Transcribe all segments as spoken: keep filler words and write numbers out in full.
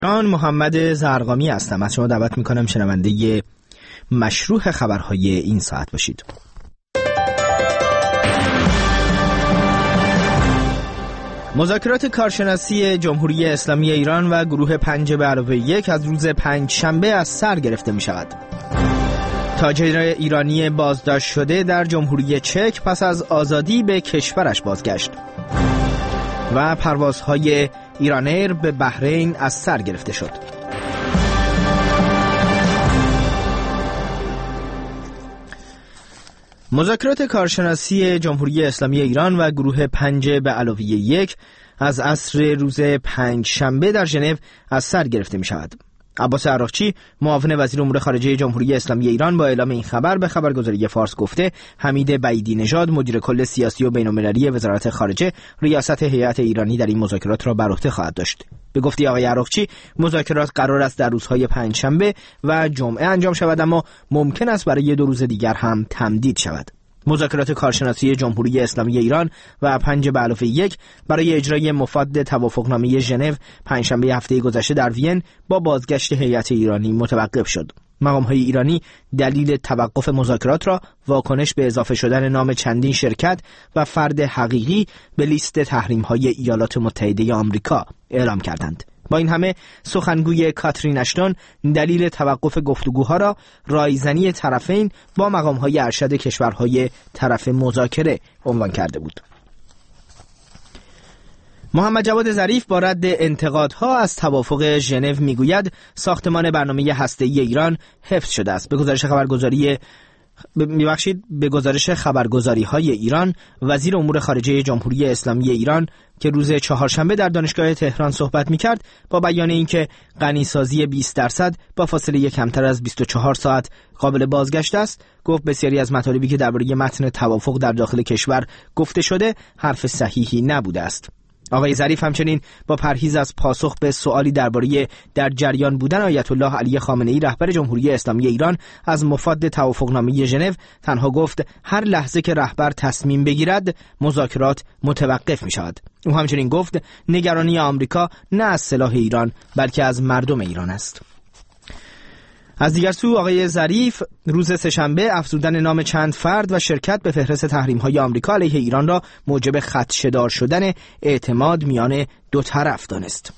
آن محمد زرقامی هستم. از شما دعوت میکنم شنونده مشروع خبرهای این ساعت باشید. مذاکرات کارشناسی جمهوری اسلامی ایران و گروه پنج به علاوه یک از روز پنج شنبه از سر گرفته می شود. تاجر ایرانی بازداشت شده در جمهوری چک پس از آزادی به کشورش بازگشت و پروازهای ایران ایر به بحرین از سر گرفته شد. مذاکرات کارشناسی جمهوری اسلامی ایران و گروه پنج به علاوه یک از عصر روز پنج شنبه در ژنو از سر گرفته می شود. عباس عراقچی معاون وزیر امور خارجه جمهوری اسلامی ایران با اعلام این خبر به خبرگزاری فارس گفته حمید بعیدی نژاد مدیر کل سیاسی و بین‌المللی وزارت خارجه ریاست هیئت ایرانی در این مذاکرات را بر عهده خواهد داشت. به گفته آقای عراقچی مذاکرات قرار است در روزهای پنجشنبه و جمعه انجام شود، اما ممکن است برای دو روز دیگر هم تمدید شود. مذاکرات کارشناسی جمهوری اسلامی ایران و پنج به علاوه یک برای اجرای مفاد توافقنامه ژنو پنجشنبه هفته گذشته در وین با بازگشت هیئت ایرانی متوقف شد. مقام‌های ایرانی دلیل توقف مذاکرات را واکنش به اضافه شدن نام چندین شرکت و فرد حقیقی به لیست تحریم‌های ایالات متحده آمریکا اعلام کردند. با این همه سخنگوی کاترین اشتون دلیل توقف گفتگوها را رایزنی طرفین با مقام‌های ارشد کشورهای طرف مذاکره عنوان کرده بود. محمد جواد ظریف با رد انتقادها از توافق ژنو میگوید ساختمان برنامه هسته‌ای ایران حفظ شده است. به گزارش خبرگزاری میبخشید به گزارش خبرگزاری های ایران، وزیر امور خارجه جمهوری اسلامی ایران که روز چهارشنبه در دانشگاه تهران صحبت میکرد با بیان اینکه غنیسازی بیست درصد با فاصله کمتر از بیست و چهار ساعت قابل بازگشت است، گفت بسیاری از مطالبی که درباره متن توافق در داخل کشور گفته شده حرف صحیحی نبوده است. آقای ظریف همچنین با پرهیز از پاسخ به سوالی درباره در جریان بودن آیت الله علی خامنه‌ای رهبر جمهوری اسلامی ایران از مفاد توافقنامه ژنو تنها گفت هر لحظه که رهبر تصمیم بگیرد مذاکرات متوقف می شود. او همچنین گفت نگرانی آمریکا نه از سلاح ایران بلکه از مردم ایران است. از دیگر سو آقای ظریف روز سه‌شنبه افزودن نام چند فرد و شرکت به فهرست تحریم‌های آمریکا علیه ایران را موجب خدشه‌دار شدن اعتماد میان دو طرف دانست.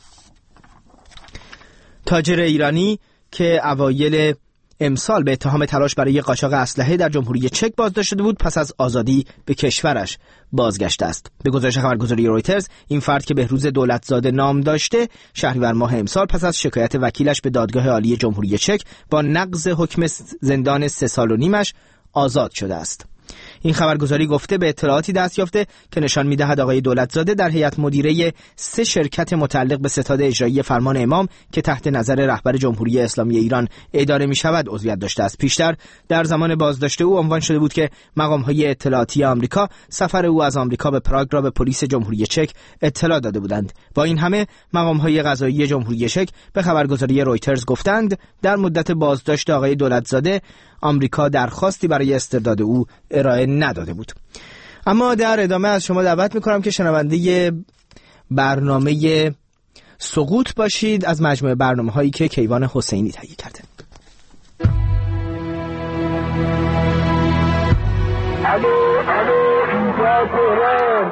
تاجر ایرانی که اوایل امسال به اتهام تلاش برای قاچاق اسلحه در جمهوری چک بازداشت شده بود پس از آزادی به کشورش بازگشته است. به گزارش خبرگزاری رویترز این فرد که بهروز دولتزاده نام داشته شهریور ماه امسال پس از شکایت وکیلش به دادگاه عالی جمهوری چک با نقض حکم زندان سه سال و نیمش آزاد شده است. این خبرگزاری گفته به اطلاعاتی دست یافته که نشان می‌دهد آقای دولتزاده در هیئت مدیره سه شرکت متعلق به ستاد اجرایی فرمان امام که تحت نظر رهبر جمهوری اسلامی ایران اداره می‌شود عضویت داشته است. پیشتر در زمان بازداشت او عنوان شده بود که مقام‌های اطلاعاتی آمریکا سفر او از آمریکا به پراگ را به پلیس جمهوری چک اطلاع داده بودند. با این همه مقام‌های قضایی جمهوری چک به خبرگزاری رویترز گفتند در مدت بازداشت آقای دولتزاده آمریکا درخواستی برای استرداد او ارائه نداده بود. اما در ادامه از شما دعوت میکنم که شنونده برنامه سقوط باشید از مجموعه برنامه هایی که کیوان حسینی تهیه کرده. الو الو اینجا تهران،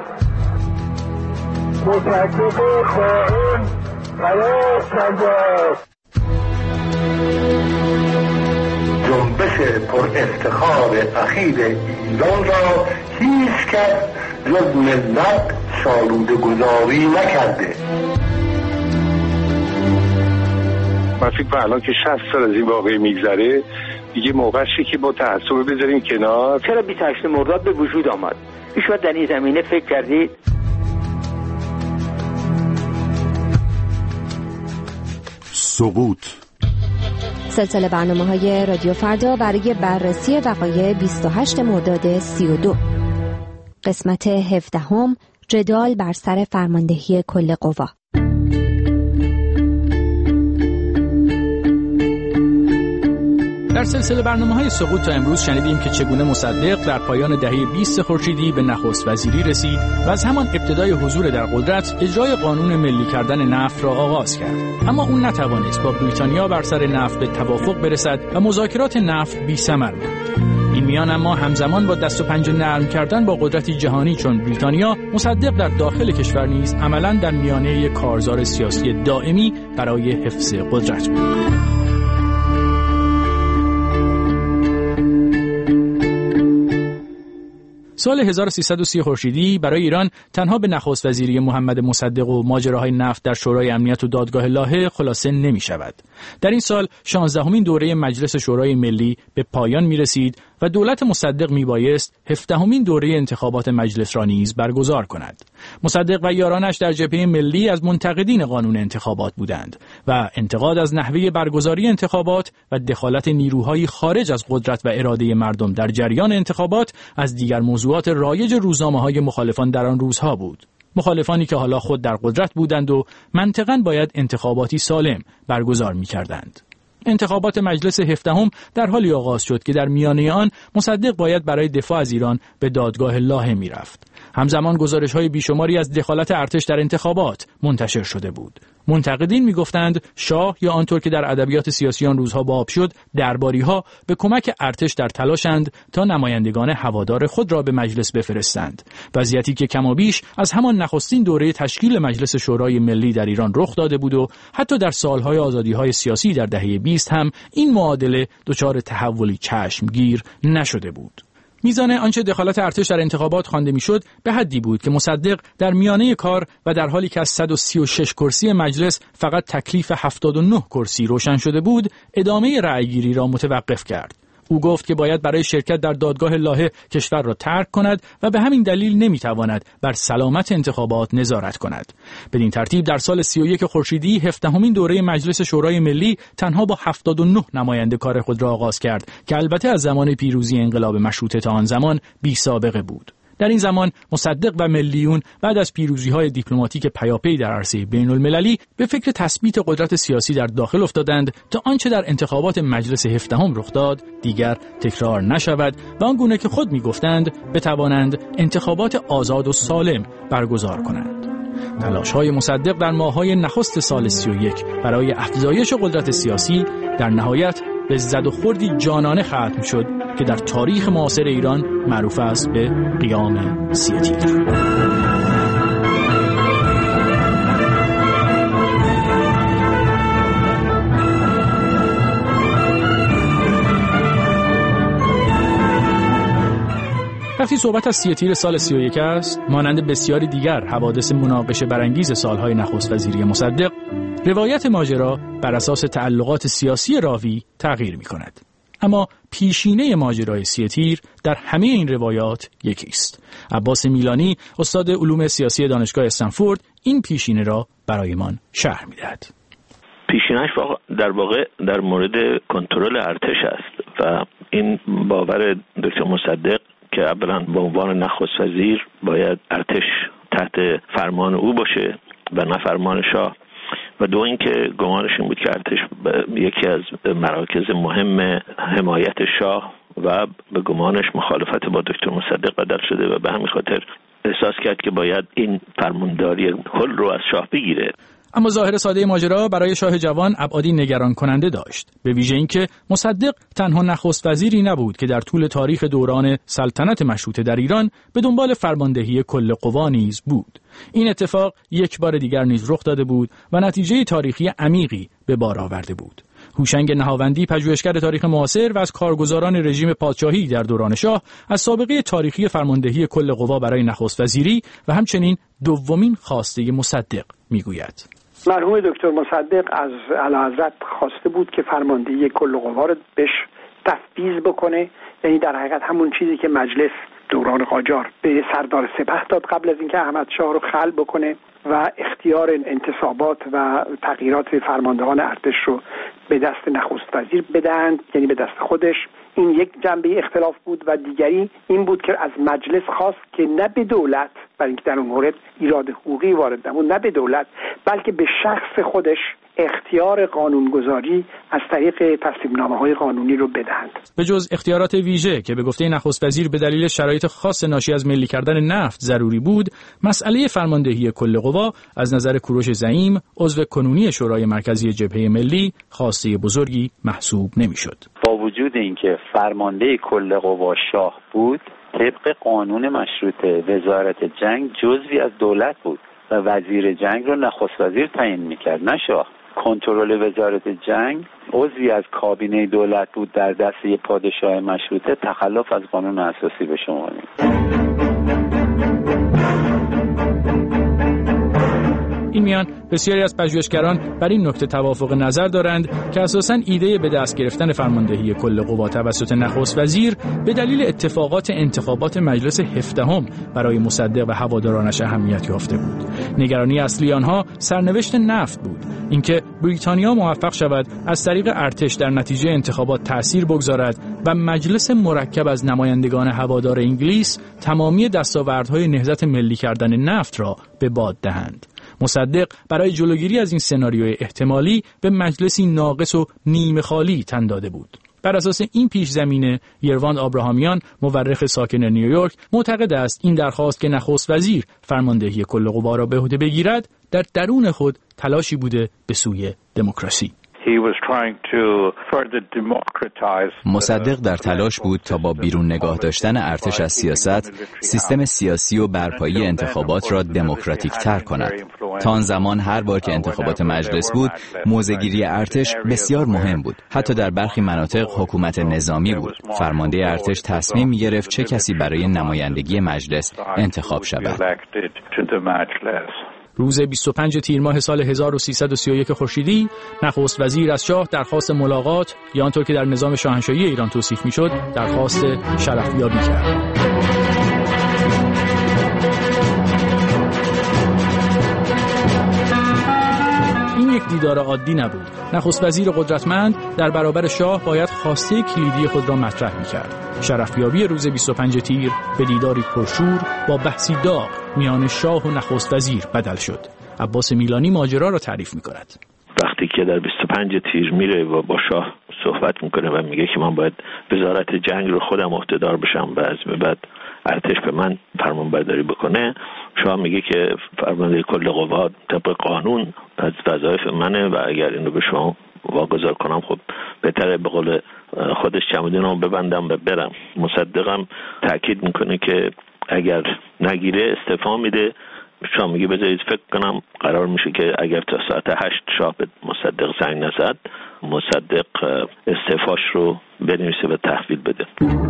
متحقق خائن فراز کرده. جنبش پر افتخار اخیر ایران را هیچ کس جز ملت سالوده گذاری نکرده. من فکر کنم الان که شصت سال از این واقعه میگذره دیگه موقعشه که با تعصب بذاریم کنار. چرا بیست و هشتم مرداد به وجود آمد؟ هیچ وقت در این زمینه فکر کردید؟ سقوط سلسله برنامه‌های رادیو فردا برای بررسی وقایع بیست و هشتم مرداد سی و دو. قسمت هفدهم، جدال بر سر فرماندهی کل قوا. در سلسله برنامه‌های سقوط تا امروز شنیدیم که چگونه مصدق در پایان دهه بیست خورشیدی به نخست وزیری رسید و از همان ابتدای حضور در قدرت اجرای قانون ملی کردن نفت را آغاز کرد. اما اون نتوانست با بریتانیا بر سر نفت به توافق برسد و مذاکرات نفت بی‌ثمر ماند. این میان اما همزمان با دست و پنجه نرم کردن با قدرتی جهانی چون بریتانیا، مصدق در داخل کشور نیز عملاً در میانه یک کارزار سیاسی دائمی برای حفظ قدرت بود. سال هزار و سیصد و سی خورشیدی برای ایران تنها به نخست وزیری محمد مصدق و ماجراهای نفت در شورای امنیت و دادگاه لاهه خلاصه نمی شود. در این سال شانزدهمین دوره مجلس شورای ملی به پایان می رسید و دولت مصدق می بایست هفدهمین دوره انتخابات مجلس را نیز برگزار کند. مصدق و یارانش در جبهه ملی از منتقدین قانون انتخابات بودند و انتقاد از نحوه برگزاری انتخابات و دخالت نیروهای خارج از قدرت و اراده مردم در جریان انتخابات از دیگر موضوعات رایج روزنامه‌های مخالفان در آن روزها بود. مخالفانی که حالا خود در قدرت بودند و منطقاً باید انتخاباتی سالم برگزار می‌کردند. انتخابات مجلس هفدهم در حالی آغاز شد که در میانه آن مصدق باید برای دفاع از ایران به دادگاه لاهه می‌رفت. همزمان گزارش‌های بیشماری از دخالت ارتش در انتخابات منتشر شده بود. منتقدین می‌گفتند شاه یا آنطور که در ادبیات سیاسی آن روزها باب شد، درباری‌ها به کمک ارتش در تلاشند تا نمایندگان هوادار خود را به مجلس بفرستند. وضعیتی که کم و بیش از همان نخستین دوره تشکیل مجلس شورای ملی در ایران رخ داده بود و حتی در سالهای آزادی‌های سیاسی در دهه بیست هم این معادله دچار تحولی چشمگیر نشده بود. میزان آنچه دخالت ارتش در انتخابات خوانده میشد به حدی بود که مصدق در میانه کار و در حالی که از صد و سی و شش کرسی مجلس فقط تکلیف هفتاد و نه کرسی روشن شده بود، ادامه رأیگیری را متوقف کرد. او گفت که باید برای شرکت در دادگاه لاهه کشور را ترک کند و به همین دلیل نمیتواند بر سلامت انتخابات نظارت کند. بدین ترتیب در سال سی و یک خورشیدی هفدهمین دوره مجلس شورای ملی تنها با هفتاد و نه نماینده کار خود را آغاز کرد که البته از زمان پیروزی انقلاب مشروطه تا آن زمان بی سابقه بود. در این زمان مصدق و ملیون بعد از پیروزی‌های دیپلماتیک پیاپی در عرصه بین‌المللی به فکر تثبیت قدرت سیاسی در داخل افتادند تا آنچه در انتخابات مجلس هفدهم رخ داد دیگر تکرار نشود و آنگونه که خود می‌گفتند بتوانند انتخابات آزاد و سالم برگزار کنند. تلاش‌های مصدق در ماه‌های نخست سال سی و یک برای افزایش قدرت سیاسی در نهایت به زد و خوردی جانانه ختم شد که در تاریخ معاصر ایران معروف است به قیام سی تیر. وقتی صحبت از سی تیر سال سی و یک است، مانند بسیاری دیگر حوادث مناقشه برانگیز سالهای نخست وزیری مصدق، روایت ماجرا بر اساس تعلقات سیاسی راوی تغییر می کند. اما پیشینه ماجرای سی تیر در همه این روایات یکی است. عباس میلانی، استاد علوم سیاسی دانشگاه استنفورد، این پیشینه را برایمان شرح می‌دهد. پیشینه‌اش در واقع در مورد کنترل ارتش است و این باور دکتر مصدق که اولا به عنوان نخست وزیر باید ارتش تحت فرمان او باشه و نه فرمان شاه، و دو اینکه گمانش این بود که ارتش یکی از مراکز مهم حمایت شاه و به گمانش مخالفت با دکتر مصدق بدل شده و به همین خاطر احساس کرد که باید این فرمانداری کل رو از شاه بگیره. اما ظاهر ساده ماجرا برای شاه جوان ابعادی نگران کننده داشت، به ویژه اینکه مصدق تنها نخست وزیری نبود که در طول تاریخ دوران سلطنت مشروطه در ایران به دنبال فرماندهی کل قوا نیز بود. این اتفاق یک بار دیگر نیز رخ داده بود و نتیجه تاریخی عمیقی به بار آورده بود. هوشنگ نهاوندی، پژوهشگر تاریخ معاصر و از کارگزاران رژیم پادشاهی در دوران شاه، از سابقه تاریخی فرماندهی کل قوا برای نخست وزیری و همچنین دومین خواسته مصدق میگوید. مرحوم دکتر مصدق از اعلیحضرت خواسته بود که فرماندهی کل قوا رو بهش تفویض بکنه، یعنی در حقیقت همون چیزی که مجلس دوران قاجار به سردار سپه داد قبل از اینکه احمد شاه رو خلع بکنه و اختیار انتصابات و تغییرات فرماندهان ارتش رو به دست نخست وزیر بدهند، یعنی به دست خودش. این یک جنبه اختلاف بود و دیگری این بود که از مجلس خواست که نه به دولت برای اینکه در اون مورد ایراد حقوقی وارد نمود، نه به دولت بلکه به شخص خودش اختیار قانونگذاری از طریق تصمیم‌نامه‌های قانونی رو بدهند. به جز اختیارات ویژه که به گفته نخست وزیر به دلیل شرایط خاص ناشی از ملی کردن نفت ضروری بود، مسئله فرماندهی کل قوا از نظر کوروش زعیم، عضو کنونی شورای مرکزی جبهه ملی، خواسته بزرگی محسوب نمی‌شد. با وجود اینکه فرمانده کل قوا شاه بود، طبق قانون مشروطه وزارت جنگ جزوی از دولت بود و وزیر جنگ رو نخست وزیر تعیین می‌کرد، نه شاه. کنترل وزارت جنگ عضوی از کابینه دولت بود در دست یک پادشاه مشروطه، تخلف از قانون اساسی به شما میاد. این میان بسیاری از پژوهشگران بر این نکته توافق نظر دارند که اساساً ایده به دست گرفتن فرماندهی کل قوا توسط نخست وزیر به دلیل اتفاقات انتخابات مجلس هفدهم برای مصدق و هوادارانش اهمیت یافته بود. نگرانی اصلی آنها سرنوشت نفت بود، اینکه بریتانیا موفق شود از طریق ارتش در نتیجه انتخابات تأثیر بگذارد و مجلس مرکب از نمایندگان هوادار انگلیس تمامی دستاوردهای نهضت ملی کردن نفت را به باد دهند. مصدق برای جلوگیری از این سناریوی احتمالی به مجلسی ناقص و نیمه خالی تن داده بود. بر اساس این پیش زمینه، یرواند آبراهامیان، مورخ ساکن نیویورک، معتقد است این درخواست که نخست وزیر فرماندهی کل قوا را به عهده بگیرد، در درون خود تلاشی بوده به سوی دموکراسی. مصدق در تلاش بود تا با بیرون نگاه داشتن ارتش از سیاست، سیستم سیاسی و برپایی انتخابات را دموکراتیک تر کند. تا آن زمان هر بار که انتخابات مجلس بود، موضع‌گیری ارتش بسیار مهم بود. حتی در برخی مناطق حکومت نظامی بود. فرمانده ارتش تصمیم می‌گرفت چه کسی برای نمایندگی مجلس انتخاب شود. روز بیست و پنجم تیر ماه سال هزار و سیصد و سی و یک خورشیدی، نخست وزیر از شاه درخواست ملاقات، یا آنطور که در نظام شاهنشاهی ایران توصیف می‌شد، درخواست شرفیابی کرد. این یک دیدار عادی نبود. نخست وزیر قدرتمند در برابر شاه باید خواسته کلیدی خود را مطرح می‌کرد. شرفیابی روز بیست و پنجم تیر به دیداری پرشور با بحثی داغ میان شاه و نخست وزیر بدل شد. عباس میلانی ماجرا را تعریف می‌کند. وقتی که در بیست و پنجم تیر میره و با شاه صحبت میکنه و میگه که من باید وزارت جنگ رو خودم عهده‌دار بشم و از بعد ارتش به من فرمانبرداری بکنه، شاه میگه که فرمانده کل قوا طبق قانون از وظایف منه و اگر این رو به شما واگذار کنم خب بهتره به قول خودش چمدونمو ببندم و برم. مصدقم تاکید میکنه که اگر نگیره استعفا میده. شاه میگه بذارید فکر کنم. قرار میشه که اگر تا ساعت هشت شاه به مصدق زنگ نزد، مصدق استعفاش رو بنویسه و تحویل بده.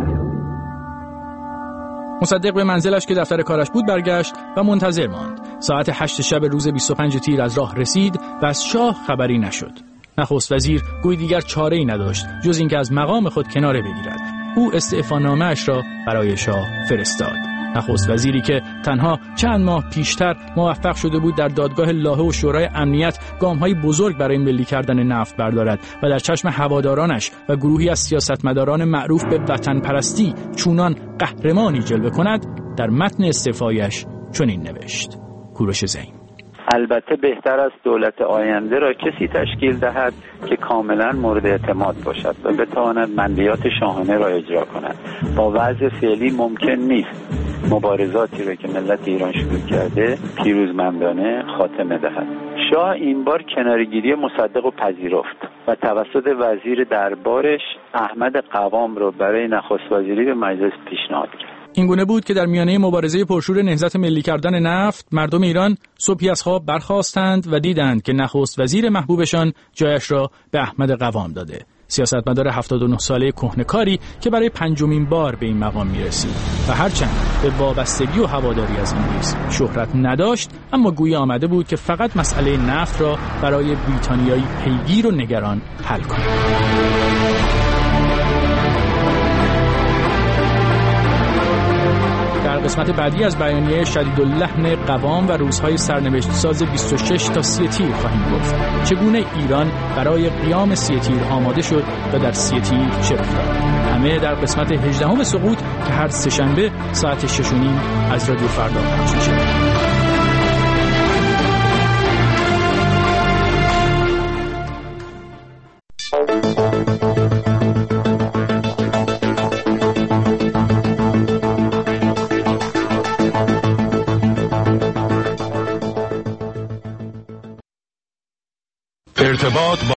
مصدق به منزلش که دفتر کارش بود برگشت و منتظر ماند. ساعت هشت شب روز بیست و پنجم تیر از راه رسید و از شاه خبری نشد. نخست وزیر گوی دیگر چاره‌ای نداشت جز اینکه از مقام خود کناره بگیرد. او استعفانامه‌اش را برای شاه فرستاد. نخست وزیری که تنها چند ماه پیشتر موفق شده بود در دادگاه لاهه و شورای امنیت گام‌های بزرگ برای ملی کردن نفت بردارد و در چشم هوادارانش و گروهی از سیاستمداران معروف به وطن پرستی چونان قهرمانی جلوه کند، در متن استعفایش چنین نوشت: کوروش زعیم: البته بهتر است دولت آینده را کسی تشکیل دهد که کاملا مورد اعتماد باشد و بتواند مندیات شاهانه را اجرا کند. با وضع فعلی ممکن نیست مبارزاتی را که ملت ایران شروع کرده پیروزمندانه خاتمه دهد. شاه این بار کناره‌گیری مصدق را پذیرفت و توسط وزیر دربارش احمد قوام را برای نخست وزیری به مجلس پیشنهاد کرد. این گونه بود که در میانه مبارزه پرشور نهضت ملی کردن نفت، مردم ایران صبحی از خواب برخاستند و دیدند که نخست وزیر محبوبشان جایش را به احمد قوام داده. سیاستمدار هفتاد و نه ساله کهنه‌کاری که برای پنجمین بار به این مقام میرسید و هرچند به وابستگی و هواداری از انگلیس شهرت نداشت، اما گویا آمده بود که فقط مسئله نفت را برای بریتانیایی پیگیر و نگران حل کند. در قسمت بعدی از بیانیه شدیداللحن قوام و روزهای سرنوشت ساز بیست و شش تا سی تیر خواهیم گفت چگونه ایران برای قیام سی تیر آماده شد و در سی تیر چه رخ داد. همه در قسمت هجدهم سقوط که هر سه‌شنبه ساعت شش و نیم از رادیو فردا پخش میشه. ارتباط با